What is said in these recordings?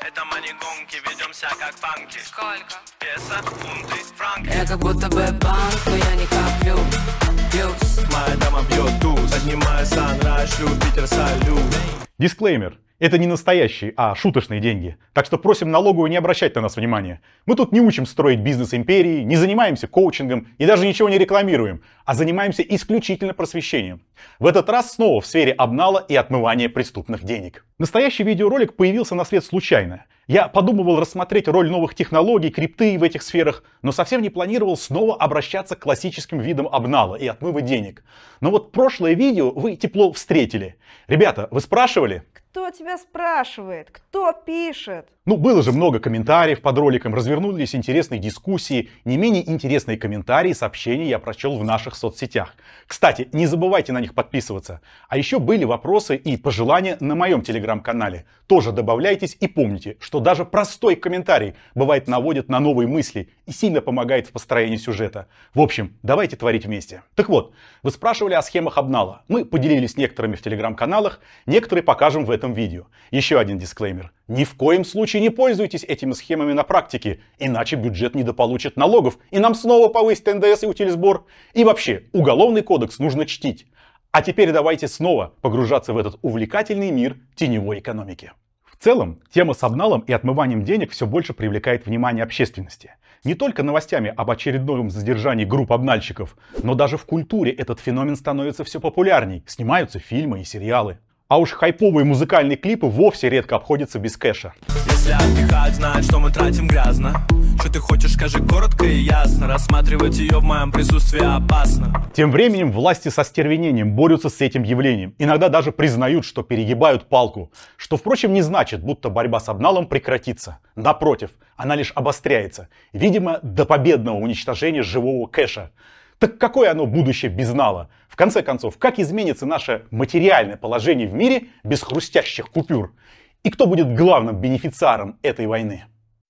Это мы не гонки, ведемся как панки. Сколько? Песо, фунты, франки. Я как будто бы банк, но я не коплю. Плюс. Моя дама бьет туз. Поднимаю санрайз, шлю в Питер салют. Дисклеймер. Это не настоящие, а шуточные деньги. Так что просим налоговую не обращать на нас внимания. Мы тут не учим строить бизнес империи, не занимаемся коучингом и даже ничего не рекламируем, а занимаемся исключительно просвещением. В этот раз снова в сфере обнала и отмывания преступных денег. Настоящий видеоролик появился на свет случайно. Я подумывал рассмотреть роль новых технологий, крипты в этих сферах, но совсем не планировал снова обращаться к классическим видам обнала и отмыва денег. Но вот прошлое видео вы тепло встретили. Ребята, вы спрашивали? Кто тебя спрашивает? Кто пишет? Было же много комментариев под роликом, развернулись интересные дискуссии, не менее интересные комментарии и сообщения я прочел в наших соцсетях. Кстати, не забывайте на них подписываться. А еще были вопросы и пожелания на моем телеграм-канале. Тоже добавляйтесь и помните, что даже простой комментарий бывает наводит на новые мысли и сильно помогает в построении сюжета. В общем, давайте творить вместе. Так вот, вы спрашивали о схемах обнала. Мы поделились некоторыми в телеграм-каналах, некоторые покажем в этом видео. Еще один дисклеймер. Ни в коем случае не пользуйтесь этими схемами на практике, иначе бюджет недополучит налогов, и нам снова повысит НДС и утилизбор. И вообще, уголовный кодекс нужно чтить. А теперь давайте снова погружаться в этот увлекательный мир теневой экономики. В целом, тема с обналом и отмыванием денег все больше привлекает внимание общественности. Не только новостями об очередном задержании групп обнальщиков, но даже в культуре этот феномен становится все популярней. Снимаются фильмы и сериалы. А уж хайповые музыкальные клипы вовсе редко обходятся без кэша. Если отдыхать, знать, что мы тратим грязно. Что ты хочешь, скажи коротко и ясно. Рассматривать ее в моем присутствии опасно. Тем временем власти со стервенением борются с этим явлением. Иногда даже признают, что перегибают палку. Что, впрочем, не значит, будто борьба с обналом прекратится. Напротив, она лишь обостряется. Видимо, до победного уничтожения живого кэша. Так какое оно будущее без нала? В конце концов, как изменится наше материальное положение в мире без хрустящих купюр? И кто будет главным бенефициаром этой войны?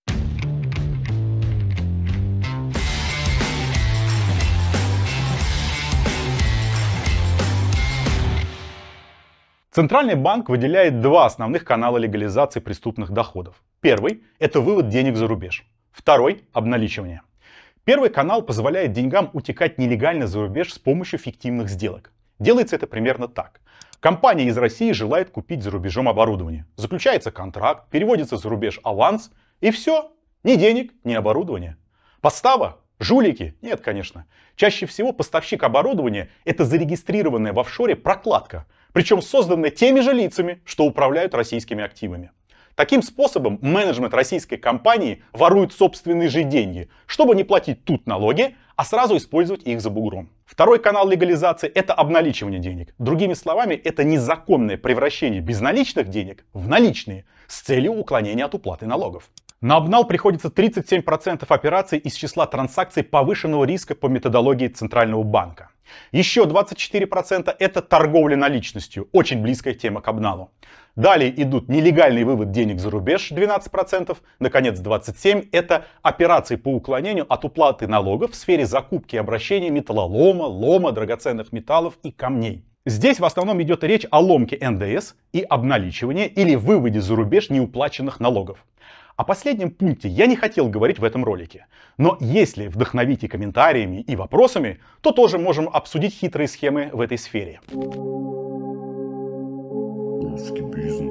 Центральный банк выделяет два основных канала легализации преступных доходов. Первый – это вывод денег за рубеж. Второй – обналичивание. Первый канал позволяет деньгам утекать нелегально за рубеж с помощью фиктивных сделок. Делается это примерно так. Компания из России желает купить за рубежом оборудование. Заключается контракт, переводится за рубеж аванс, и все. Ни денег, ни оборудования. Подстава? Жулики? Нет, конечно. Чаще всего поставщик оборудования – это зарегистрированная в офшоре прокладка, причем созданная теми же лицами, что управляют российскими активами. Таким способом менеджмент российской компании ворует собственные же деньги, чтобы не платить тут налоги, а сразу использовать их за бугром. Второй канал легализации – это обналичивание денег. Другими словами, это незаконное превращение безналичных денег в наличные с целью уклонения от уплаты налогов. На обнал приходится 37% операций из числа транзакций повышенного риска по методологии Центрального банка. Еще 24% это торговля наличностью, очень близкая тема к обналу. Далее идут нелегальный вывод денег за рубеж 12%, наконец 27% это операции по уклонению от уплаты налогов в сфере закупки и обращения металлолома, лома, драгоценных металлов и камней. Здесь в основном идет речь о ломке НДС и обналичивании или выводе за рубеж неуплаченных налогов. О последнем пункте я не хотел говорить в этом ролике. Но если вдохновите комментариями и вопросами, то тоже можем обсудить хитрые схемы в этой сфере. Русский бизнес.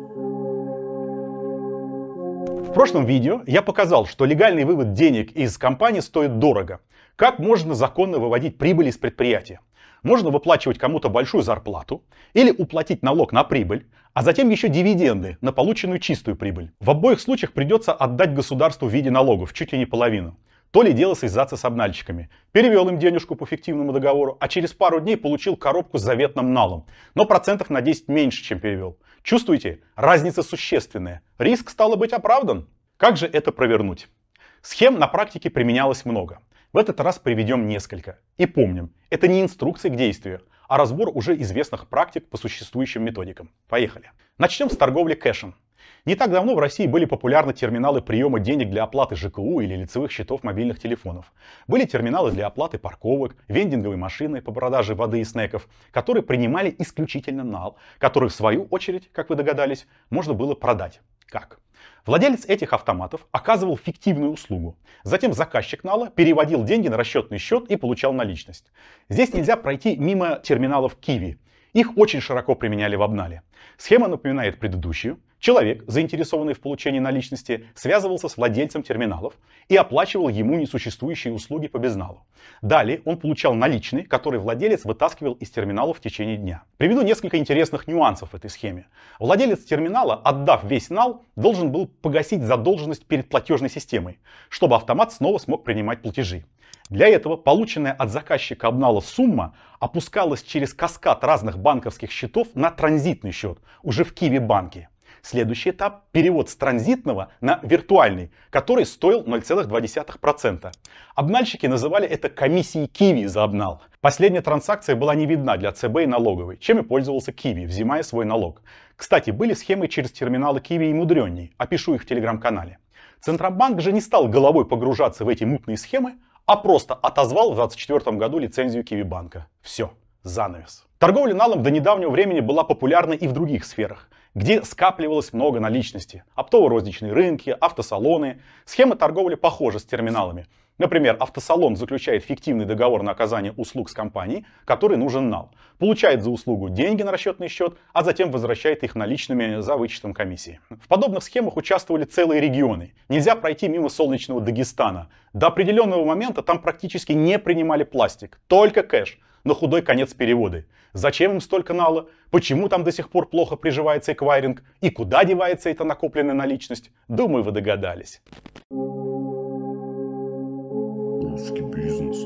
В прошлом видео я показал, что легальный вывод денег из компании стоит дорого. Как можно законно выводить прибыль из предприятия? Можно выплачивать кому-то большую зарплату или уплатить налог на прибыль, а затем еще дивиденды на полученную чистую прибыль. В обоих случаях придется отдать государству в виде налогов чуть ли не половину. То ли дело связаться с обнальщиками. Перевел им денежку по фиктивному договору, а через пару дней получил коробку с заветным налом. Но процентов на 10 меньше, чем перевел. Чувствуете? Разница существенная. Риск, стало быть, оправдан. Как же это провернуть? Схем на практике применялось много. В этот раз приведем несколько. И помним, это не инструкции к действию, а разбор уже известных практик по существующим методикам. Поехали. Начнем с торговли кэшем. Не так давно в России были популярны терминалы приема денег для оплаты ЖКУ или лицевых счетов мобильных телефонов. Были терминалы для оплаты парковок, вендинговые машины по продаже воды и снеков, которые принимали исключительно нал, который в свою очередь, как вы догадались, можно было продать. Как? Владелец этих автоматов оказывал фиктивную услугу. Затем заказчик нала переводил деньги на расчетный счет и получал наличность. Здесь нельзя пройти мимо терминалов Kiwi. Их очень широко применяли в обнале. Схема напоминает предыдущую. Человек, заинтересованный в получении наличности, связывался с владельцем терминалов и оплачивал ему несуществующие услуги по безналу. Далее он получал наличные, которые владелец вытаскивал из терминала в течение дня. Приведу несколько интересных нюансов в этой схеме. Владелец терминала, отдав весь нал, должен был погасить задолженность перед платежной системой, чтобы автомат снова смог принимать платежи. Для этого полученная от заказчика обнала сумма опускалась через каскад разных банковских счетов на транзитный счет, уже в Kiwi банке. Следующий этап – перевод с транзитного на виртуальный, который стоил 0,2%. Обнальщики называли это комиссией Kiwi за обнал. Последняя транзакция была не видна для ЦБ и налоговой, чем и пользовался Kiwi, взимая свой налог. Кстати, были схемы через терминалы Kiwi и мудренней, опишу их в телеграм-канале. Центробанк же не стал головой погружаться в эти мутные схемы, а просто отозвал в 2024 году лицензию Kiwi банка. Все, занавес. Торговля налом до недавнего времени была популярна и в других сферах, где скапливалось много наличности. Оптово-розничные рынки, автосалоны. Схема торговли похожа с терминалами. Например, автосалон заключает фиктивный договор на оказание услуг с компанией, которой нужен нал. Получает за услугу деньги на расчетный счет, а затем возвращает их наличными за вычетом комиссии. В подобных схемах участвовали целые регионы. Нельзя пройти мимо солнечного Дагестана. До определенного момента там практически не принимали пластик, только кэш. На худой конец переводы. Зачем им столько нала? Почему там до сих пор плохо приживается эквайринг? И куда девается эта накопленная наличность? Думаю, вы догадались. Русский бизнес.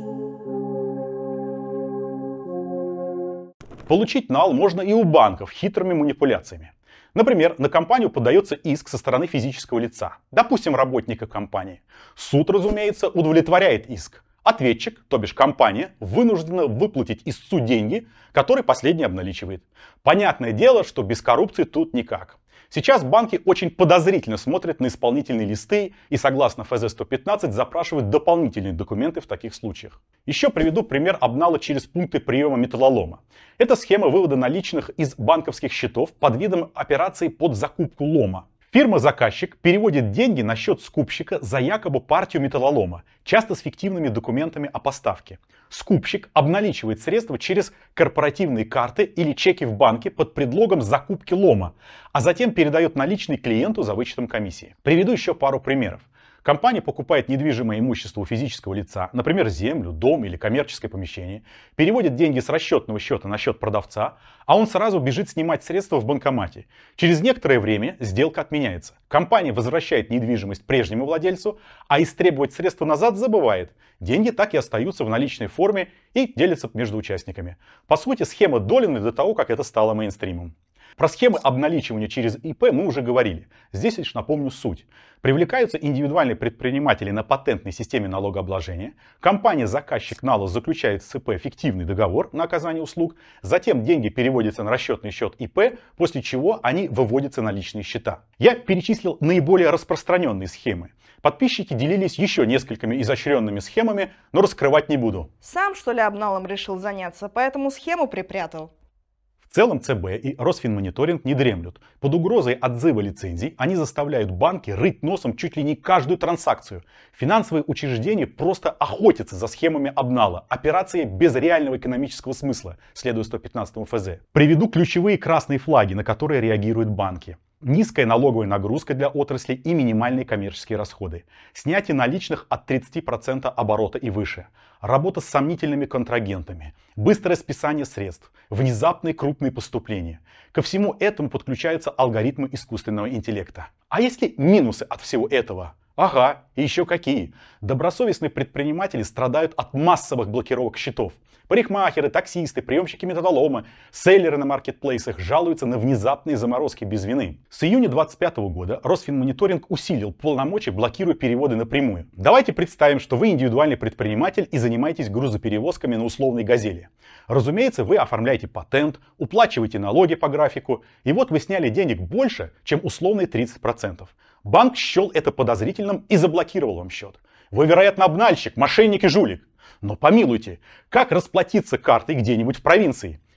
Получить нал можно и у банков хитрыми манипуляциями. Например, на компанию подается иск со стороны физического лица, допустим, работника компании. Суд, разумеется, удовлетворяет иск. Ответчик, то бишь компания, вынуждена выплатить истцу деньги, которые последний обналичивает. Понятное дело, что без коррупции тут никак. Сейчас банки очень подозрительно смотрят на исполнительные листы и, согласно ФЗ-115, запрашивают дополнительные документы в таких случаях. Еще приведу пример обнала через пункты приема металлолома. Это схема вывода наличных из банковских счетов под видом операции под закупку лома. Фирма-заказчик переводит деньги на счет скупщика за якобы партию металлолома, часто с фиктивными документами о поставке. Скупщик обналичивает средства через корпоративные карты или чеки в банке под предлогом закупки лома, а затем передает наличные клиенту за вычетом комиссии. Приведу еще пару примеров. Компания покупает недвижимое имущество у физического лица, например, землю, дом или коммерческое помещение, переводит деньги с расчетного счета на счет продавца, а он сразу бежит снимать средства в банкомате. Через некоторое время сделка отменяется. Компания возвращает недвижимость прежнему владельцу, а истребовать средства назад забывает. Деньги так и остаются в наличной форме и делятся между участниками. По сути, схема Долина до того, как это стало мейнстримом. Про схемы обналичивания через ИП мы уже говорили. Здесь лишь напомню суть. Привлекаются индивидуальные предприниматели на патентной системе налогообложения. Компания-заказчик нала заключает с ИП фиктивный договор на оказание услуг. Затем деньги переводятся на расчетный счет ИП, после чего они выводятся на личные счета. Я перечислил наиболее распространенные схемы. Подписчики делились еще несколькими изощренными схемами, но раскрывать не буду. Сам, что ли, обналом решил заняться, поэтому схему припрятал? В целом ЦБ и Росфинмониторинг не дремлют. Под угрозой отзыва лицензий они заставляют банки рыть носом чуть ли не каждую транзакцию. Финансовые учреждения просто охотятся за схемами обнала. Операции без реального экономического смысла, следуя 115 ФЗ. Приведу ключевые красные флаги, на которые реагируют банки. Низкая налоговая нагрузка для отрасли и минимальные коммерческие расходы. Снятие наличных от 30% оборота и выше. Работа с сомнительными контрагентами. Быстрое списание средств. Внезапные крупные поступления. Ко всему этому подключаются алгоритмы искусственного интеллекта. А если минусы от всего этого? Ага, и еще какие. Добросовестные предприниматели страдают от массовых блокировок счетов. Парикмахеры, таксисты, приемщики металлолома, селлеры на маркетплейсах жалуются на внезапные заморозки без вины. С июня 2025 года Росфинмониторинг усилил полномочия, блокируя переводы напрямую. Давайте представим, что вы индивидуальный предприниматель и занимаетесь грузоперевозками на условной «Газели». Разумеется, вы оформляете патент, уплачиваете налоги по графику, и вот вы сняли денег больше, чем условные 30%. Банк счел это подозрительным и заблокировал вам счет. Вы, вероятно, обнальщик, мошенник и жулик. Но помилуйте, как расплатиться картой где-нибудь в провинции?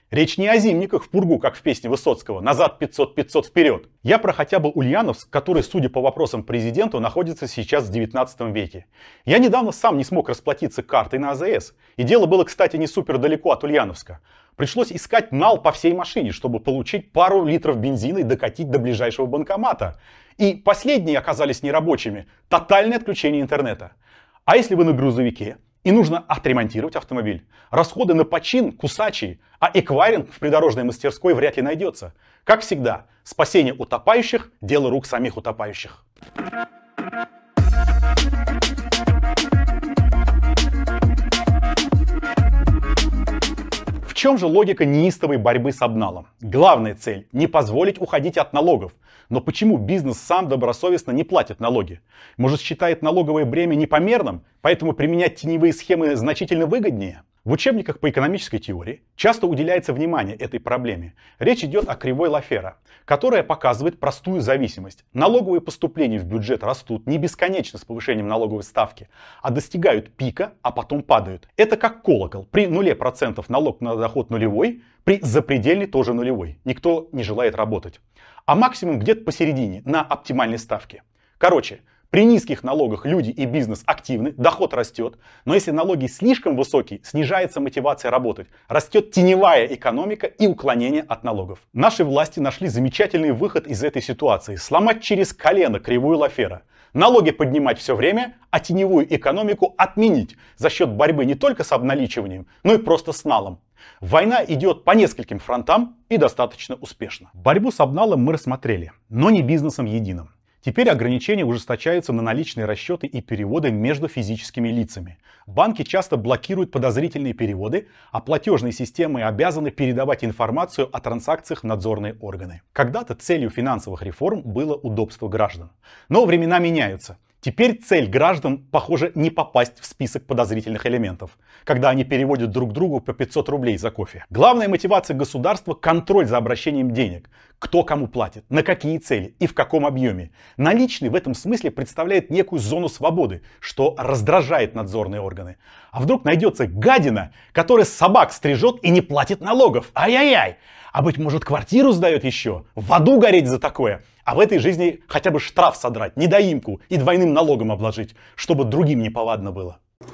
Речь не о зимниках в пургу, как в песне Высоцкого «Назад 500-500 вперед». Я про хотя бы Ульяновск, который, судя по вопросам президенту, находится сейчас в 19 веке. Я недавно сам не смог расплатиться картой на АЗС. И дело было, кстати, не супер далеко от Ульяновска. Пришлось искать нал по всей машине, чтобы получить пару литров бензина и докатить до ближайшего банкомата. И последние оказались нерабочими. Тотальное отключение интернета. А если вы на грузовике и нужно отремонтировать автомобиль? Расходы на почин кусачие, а эквайринг в придорожной мастерской вряд ли найдется. Как всегда, спасение утопающих – дело рук самих утопающих. В чем же логика неистовой борьбы с обналом? Главная цель – не позволить уходить от налогов. Но почему бизнес сам добросовестно не платит налоги? Может, считает налоговое бремя непомерным, поэтому применять теневые схемы значительно выгоднее? В учебниках по экономической теории часто уделяется внимание этой проблеме. Речь идет о кривой Лафера, которая показывает простую зависимость. Налоговые поступления в бюджет растут не бесконечно с повышением налоговой ставки, а достигают пика, а потом падают. Это как колокол. При 0% налог на доход нулевой, при запредельной тоже нулевой. Никто не желает работать. А максимум где-то посередине, на оптимальной ставке. Короче, при низких налогах люди и бизнес активны, доход растет, но если налоги слишком высокие, снижается мотивация работать, растет теневая экономика и уклонение от налогов. Наши власти нашли замечательный выход из этой ситуации – сломать через колено кривую Лафера. Налоги поднимать все время, а теневую экономику отменить за счет борьбы не только с обналичиванием, но и просто с налом. Война идет по нескольким фронтам и достаточно успешно. Борьбу с обналом мы рассмотрели, но не бизнесом единым. Теперь ограничения ужесточаются на наличные расчеты и переводы между физическими лицами. Банки часто блокируют подозрительные переводы, а платежные системы обязаны передавать информацию о транзакциях в надзорные органы. Когда-то целью финансовых реформ было удобство граждан. Но времена меняются. Теперь цель граждан, похоже, не попасть в список подозрительных элементов, когда они переводят друг другу по 500 рублей за кофе. Главная мотивация государства – контроль за обращением денег. Кто кому платит, на какие цели и в каком объеме. Наличный в этом смысле представляет некую зону свободы, что раздражает надзорные органы. А вдруг найдется гадина, которая собак стрижет и не платит налогов? Ай-яй-яй! А быть может, квартиру сдает еще? В аду гореть за такое? А в этой жизни хотя бы штраф содрать, недоимку и двойным налогом обложить, чтобы другим неповадно было.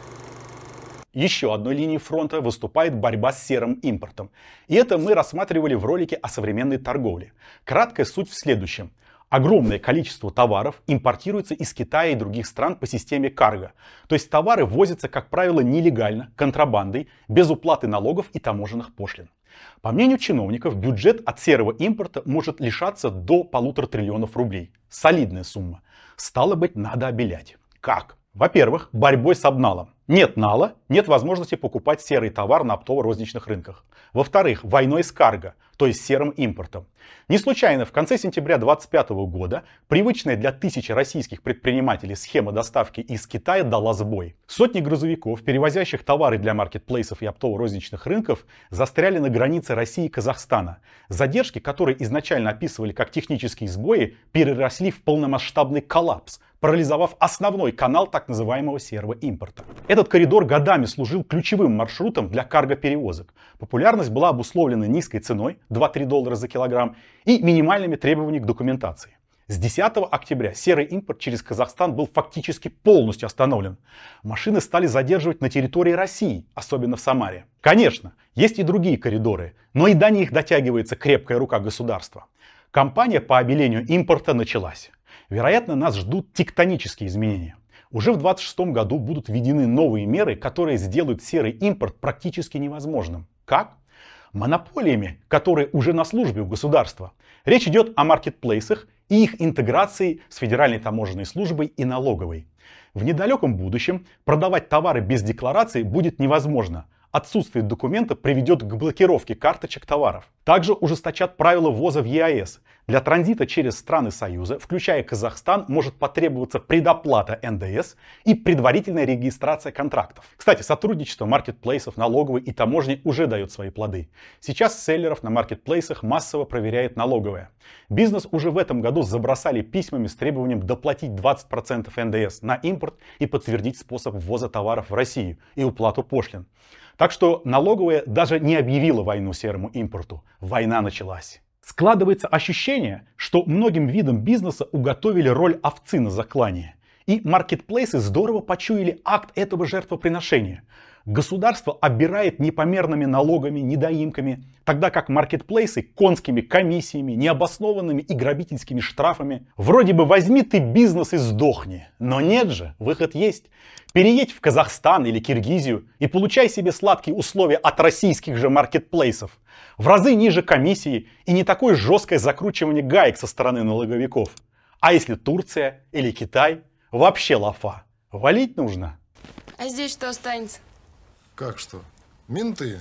Еще одной линией фронта выступает борьба с серым импортом. И это мы рассматривали в ролике о современной торговле. Краткая суть в следующем. Огромное количество товаров импортируется из Китая и других стран по системе карго. То есть товары возятся, как правило, нелегально, контрабандой, без уплаты налогов и таможенных пошлин. По мнению чиновников, бюджет от серого импорта может лишаться до 1,5 триллиона рублей. Солидная сумма. Стало быть, надо обелять. Как? Во-первых, борьбой с обналом. Нет нала, нет возможности покупать серый товар на оптово-розничных рынках. Во-вторых, войной с карго, то есть серым импортом. Не случайно в конце сентября 2025 года привычная для тысячи российских предпринимателей схема доставки из Китая дала сбой. Сотни грузовиков, перевозящих товары для маркетплейсов и оптово-розничных рынков, застряли на границе России и Казахстана. Задержки, которые изначально описывали как технические сбои, переросли в полномасштабный коллапс, парализовав основной канал так называемого серого импорта. Этот коридор годами служил ключевым маршрутом для карго-перевозок. Популярность была обусловлена низкой ценой, 2-3 доллара за килограмм, и минимальными требованиями к документации. С 10 октября серый импорт через Казахстан был фактически полностью остановлен. Машины стали задерживать на территории России, особенно в Самаре. Конечно, есть и другие коридоры, но и до них дотягивается крепкая рука государства. Кампания по обелению импорта началась. Вероятно, нас ждут тектонические изменения. Уже в 2026 году будут введены новые меры, которые сделают серый импорт практически невозможным. Как? Монополиями, которые уже на службе у государства. Речь идет о маркетплейсах и их интеграции с Федеральной таможенной службой и налоговой. В недалеком будущем продавать товары без декларации будет невозможно. Отсутствие документа приведет к блокировке карточек товаров. Также ужесточат правила ввоза в ЕАЭС. Для транзита через страны Союза, включая Казахстан, может потребоваться предоплата НДС и предварительная регистрация контрактов. Кстати, сотрудничество маркетплейсов, налоговой и таможни уже дает свои плоды. Сейчас селлеров на маркетплейсах массово проверяет налоговая. Бизнес уже в этом году забросали письмами с требованием доплатить 20% НДС на импорт и подтвердить способ ввоза товаров в Россию и уплату пошлин. Так что налоговая даже не объявила войну серому импорту. Война началась. Складывается ощущение, что многим видам бизнеса уготовили роль овцы на заклание. И маркетплейсы здорово почуяли акт этого жертвоприношения. Государство оббирает непомерными налогами, недоимками, тогда как маркетплейсы конскими комиссиями, необоснованными и грабительскими штрафами. Вроде бы возьми ты бизнес и сдохни. Но нет же, выход есть. Переедь в Казахстан или Киргизию и получай себе сладкие условия от российских же маркетплейсов. В разы ниже комиссии и не такое жесткое закручивание гаек со стороны налоговиков. А если Турция или Китай, вообще лафа. Валить нужно. А здесь что останется? Как что? Менты.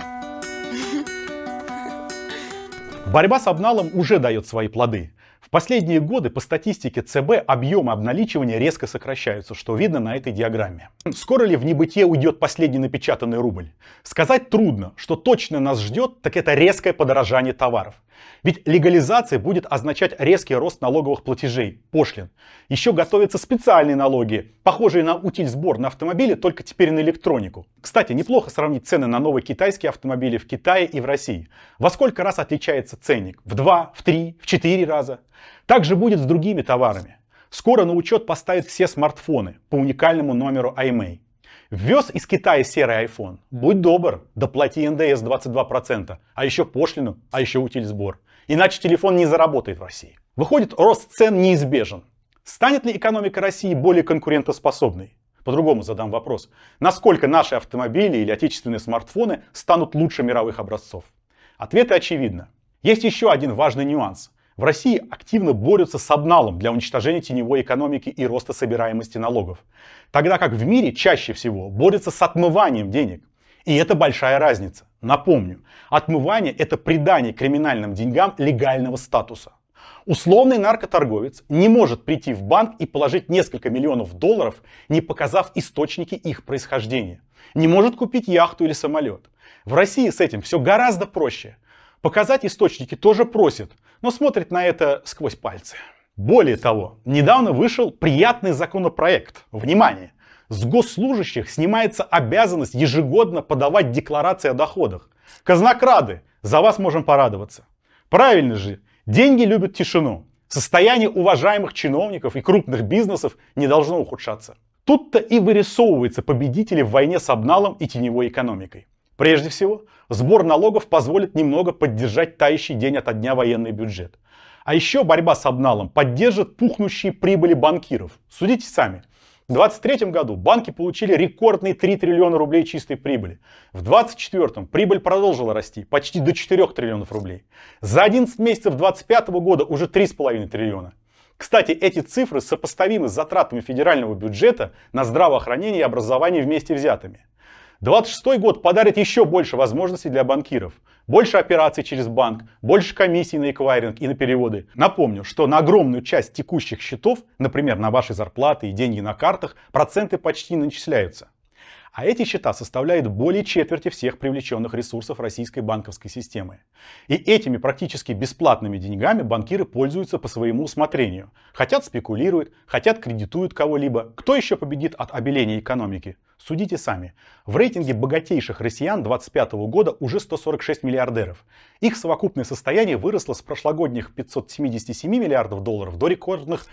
Борьба с обналом уже дает свои плоды. В последние годы по статистике ЦБ объемы обналичивания резко сокращаются, что видно на этой диаграмме. Скоро ли в небытие уйдет последний напечатанный рубль? Сказать трудно. Что точно нас ждет, так это резкое подорожание товаров. Ведь легализация будет означать резкий рост налоговых платежей, пошлин. Еще готовятся специальные налоги, похожие на утильсбор на автомобили, только теперь на электронику. Кстати, неплохо сравнить цены на новые китайские автомобили в Китае и в России. Во сколько раз отличается ценник? В 2, в 3, в 4 раза. Так же будет с другими товарами. Скоро на учет поставят все смартфоны по уникальному номеру IMEI. Ввез из Китая серый iPhone. Будь добр, доплати НДС 22%, а еще пошлину, а еще утильсбор. Иначе телефон не заработает в России. Выходит, рост цен неизбежен. Станет ли экономика России более конкурентоспособной? По-другому задам вопрос. Насколько наши автомобили или отечественные смартфоны станут лучше мировых образцов? Ответы очевидны. Есть еще один важный нюанс. В России активно борются с обналом для уничтожения теневой экономики и роста собираемости налогов. Тогда как в мире чаще всего борются с отмыванием денег. И это большая разница. Напомню, отмывание – это придание криминальным деньгам легального статуса. Условный наркоторговец не может прийти в банк и положить несколько миллионов долларов, не показав источники их происхождения. Не может купить яхту или самолет. В России с этим все гораздо проще. Показать источники тоже просят, но смотрят на это сквозь пальцы. Более того, недавно вышел приятный законопроект. Внимание! С госслужащих снимается обязанность ежегодно подавать декларации о доходах. Казнокрады, за вас можем порадоваться. Правильно же, деньги любят тишину. Состояние уважаемых чиновников и крупных бизнесов не должно ухудшаться. Тут-то и вырисовываются победители в войне с обналом и теневой экономикой. Прежде всего, сбор налогов позволит немного поддержать тающий день ото дня военный бюджет. А еще борьба с обналом поддержит пухнущие прибыли банкиров. Судите сами. В 2023 году банки получили рекордные 3 триллиона рублей чистой прибыли. В 2024 прибыль продолжила расти почти до 4 триллионов рублей. За 11 месяцев 2025 года уже 3,5 триллиона. Кстати, эти цифры сопоставимы с затратами федерального бюджета на здравоохранение и образование вместе взятыми. 2026 год подарит еще больше возможностей для банкиров. Больше операций через банк, больше комиссий на эквайринг и на переводы. Напомню, что на огромную часть текущих счетов, например, на ваши зарплаты и деньги на картах, проценты почти не начисляются. А эти счета составляют более четверти всех привлеченных ресурсов российской банковской системы. И этими практически бесплатными деньгами банкиры пользуются по своему усмотрению. Хотят спекулируют, хотят кредитуют кого-либо. Кто еще победит от обеления экономики? Судите сами. В рейтинге богатейших россиян 2025 года уже 146 миллиардеров. Их совокупное состояние выросло с прошлогодних 577 миллиардов долларов до рекордных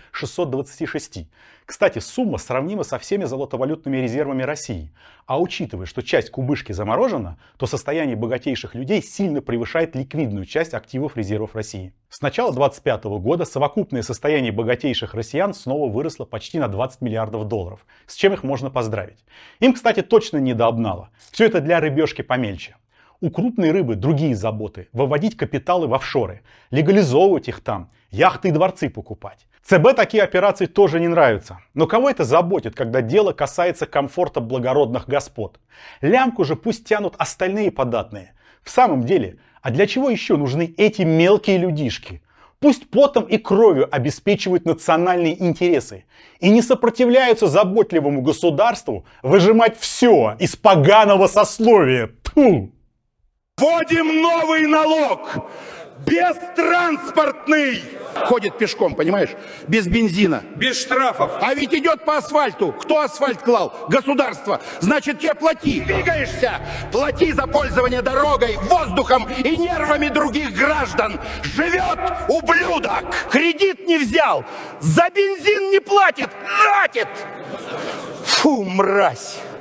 626. Кстати, сумма сравнима со всеми золотовалютными резервами России. А учитывая, что часть кубышки заморожена, то состояние богатейших людей сильно превышает ликвидную часть активов резервов России. С начала 2025 года совокупное состояние богатейших россиян снова выросло почти на 20 миллиардов долларов, с чем их можно поздравить. Им, кстати, точно не до обнала. Все это для рыбешки помельче. У крупной рыбы другие заботы. Выводить капиталы в офшоры, легализовывать их там, яхты и дворцы покупать. ЦБ такие операции тоже не нравятся. Но кого это заботит, когда дело касается комфорта благородных господ? Лямку же пусть тянут остальные податные. В самом деле, а для чего еще нужны эти мелкие людишки? Пусть потом и кровью обеспечивают национальные интересы и не сопротивляются заботливому государству выжимать все из поганого сословия. Тьфу! Вводим новый налог. Бестранспортный! Ходит пешком, понимаешь? Без бензина. Без штрафов. А ведь идет по асфальту. Кто асфальт клал? Государство. Значит, тебе плати. Двигаешься? Плати за пользование дорогой, воздухом и нервами других граждан. Живет ублюдок. Кредит не взял. За бензин не платит. Тратит. Фу, мразь.